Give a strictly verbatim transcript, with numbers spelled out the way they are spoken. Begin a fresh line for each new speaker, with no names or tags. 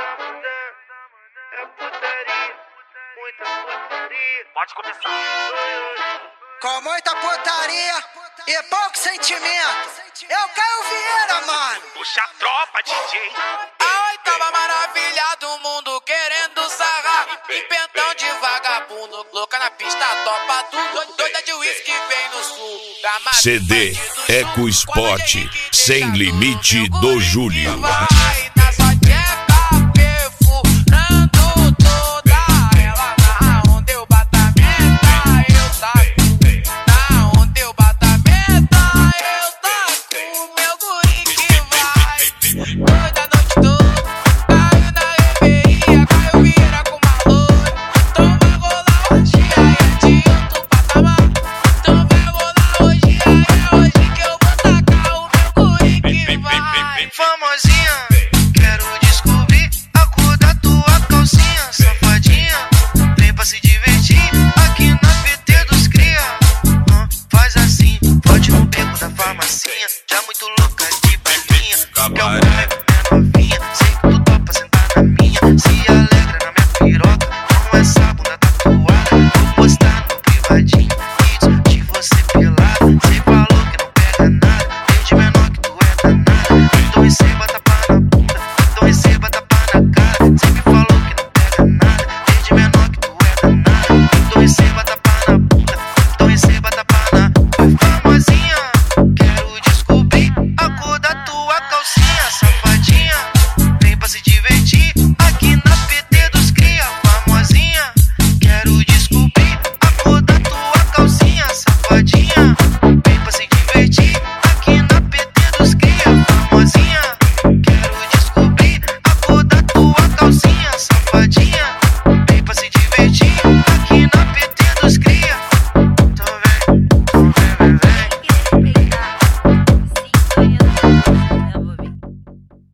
É putaria, muita putaria. Pode começar.
Com muita putaria e pouco sentimento. Eu Caio Vieira, mano.
Puxa a tropa, D J.
A oitava maravilha do mundo querendo sarrar. Empentão de vagabundo, louca na pista, topa tudo. Doida de uísque vem no sul.
C D Eco Sport, Sem Limite do Júlio.
Vai